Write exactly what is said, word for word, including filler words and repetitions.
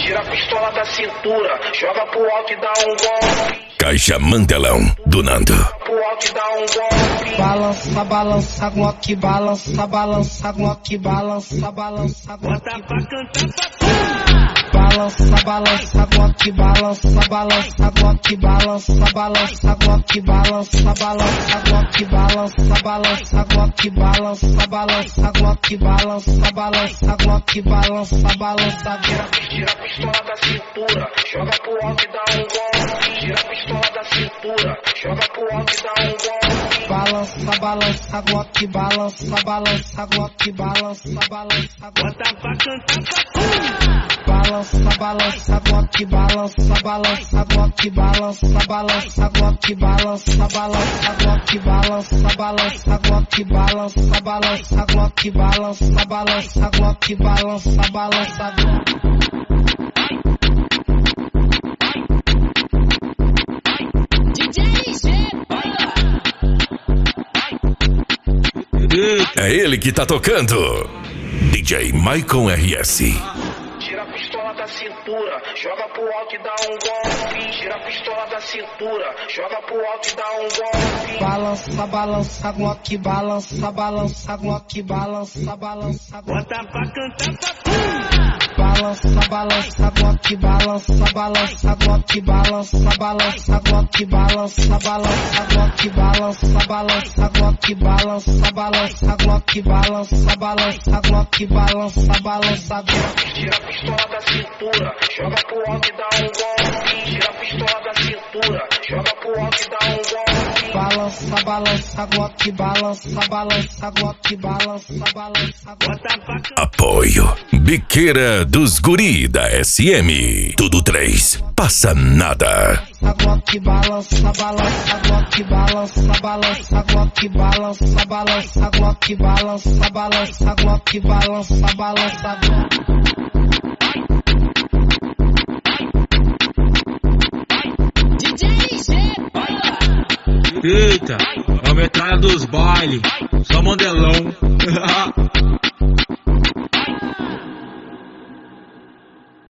Tira a pistola da cintura, joga pro alto e dá um golpe. Caixa Mandelão do Nando. Pro alto e dá um golpe. Balança, balança, Glock, balança, balança, Glock, balança, balança, Glock. Bota pra cantar pra Balança, balança, Glock, balança, balança, Glock, balança, balança, Glock, balança, balança, Glock, balança, balança, Glock, balança, balança, Glock, balança, balança, Glock, balança, balança. Tira a pistola da cintura, joga pro alto e dá um golpe. Tira a pistola da cintura, joga pro alto e dá um golpe. Balança, balança, Glock, balança, balança, Glock, balança, balança, Bota pra cantar pra balança, balança, Glock, balança, balança, Glock, balança, balança, Glock, balança, balança, Glock, balança, balança, Glock, balança, balança, Glock, balança, balança, Glock, balança, balança. É ele que tá tocando. D J Maicon R S. Tira a pistola da cintura, joga pro alto e dá um golpe. Tira a pistola da cintura, joga pro alto e dá um golpe. Balança, balança, Glock, balança, balança, Glock, balança, balança, Bota pra cantar pra balança, balança, Glock, balança, balança, Glock, balança, balança, Glock, balança, balança, Glock, balança, balança, Glock, balança, balança, Glock, balança, balança, Glock, balança, balança. Tira a pistola da cintura, joga pro alto e dá um golpe. Tira a pistola da cintura, joga pro alto e dá um golpe. Balança, balança, Glock, balança, balança, Glock, balança, balança. Bota pra Apoio Biqueira dos Guri da S M. Tudo três, passa nada. Glock, balança, balança, Glock, balança, balança, Glock, balança, balança, Glock, balança, balança, Glock, balança, balança. Eita, a metralha dos baile, só Mandelão.